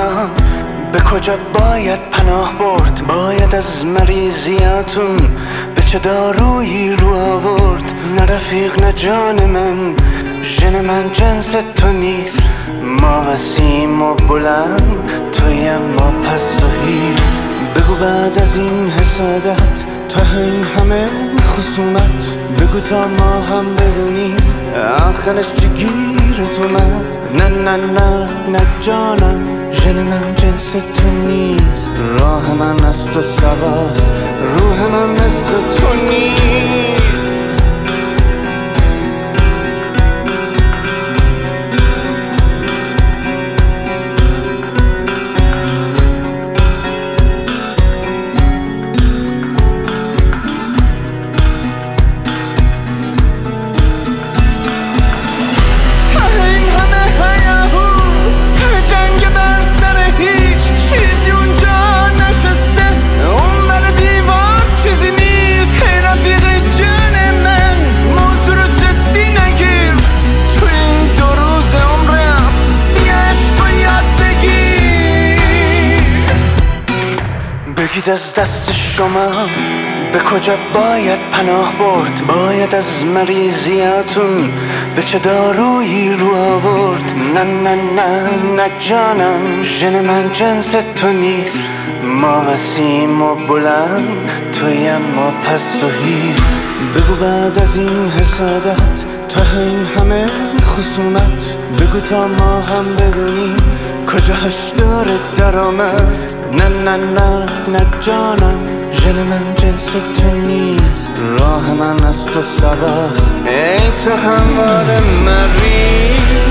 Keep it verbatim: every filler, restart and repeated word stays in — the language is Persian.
شمم به کجا باید پناه برد؟ باید از مریضیاتون به چه دارویی رو آورد؟ نه رفیق نه جان من، ژن من جنس تو نیست. ما وسیم و بلند، توی ما پست و هیست. بگو بعد از این حسادت، تا این همه خصومت، بگو تا ما هم بدونیم آخرش چی گیرت اومد. نه نه نه نه جانم، ژن من جنس تو نیست. راه من از تو سواست، روح من مثل تو نیست. بگید از دست شما به کجا باید پناه برد؟ باید از مریضیاتون به چه دارویی رو آورد؟ نه نه نه نه جانم، ژن من جنس تو نیست. ما وسیم و بلند، توی ما پست و هیست. بگو بعد از این حسادت، تا این همه خصومت، بگو تا ما هم بدونیم کجاش داره درآمد. نه نه نه نه جانم، ژن من جنس تو نیست. راه من از تو سواست، ای تو همواره مریض.